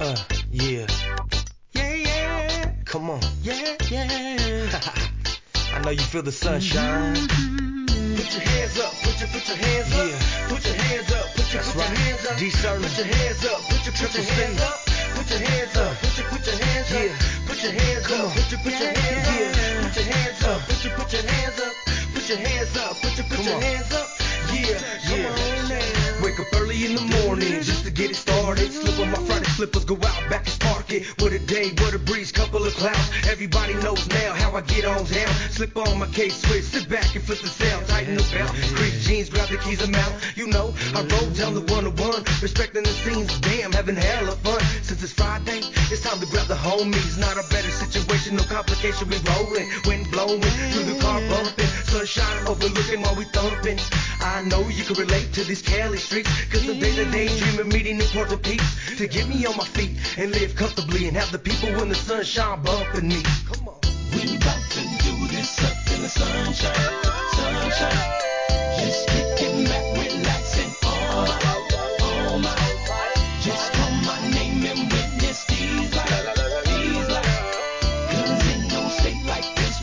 Yeah. Yeah, yeah. Come on. Yeah, yeah. I know you feel the sunshine. Put your hands up, put your hands up. Yeah. Put your hands up, put your hands up. D-Certain. Put your hands up, put your hands up. Put your hands up, put your hands up. Yeah. Put your hands up, put your hands up. Yeah. Put your hands up, put your hands up. Put your hands up, put your hands up. Yeah, yeah. Wake up early in the morning just to get it started. Slip on my Friday slippers, go out back and spark it. What a day, what a breeze, couple of clouds. Everybody knows now how I get on down. Slip on my K-Swiss, sit back and flip the sound. Tighten the belt, crease jeans, grab the keys, I'm out. You know, I roll down the 101, respecting the scenes, damn, having hella fun. Since it's Friday, it's time to grab the homies. Not a better situation, no complication, we rolling. Wind blowing, through the car bumping. Sunshine overlooking while we thumping. I know you can relate to these Cali streets, cause some days a daydreaming, meeting important peeps. To get me on my feet and live comfortably and have the people in the sunshine bumping me. Come on. We about to do this up in the sunshine.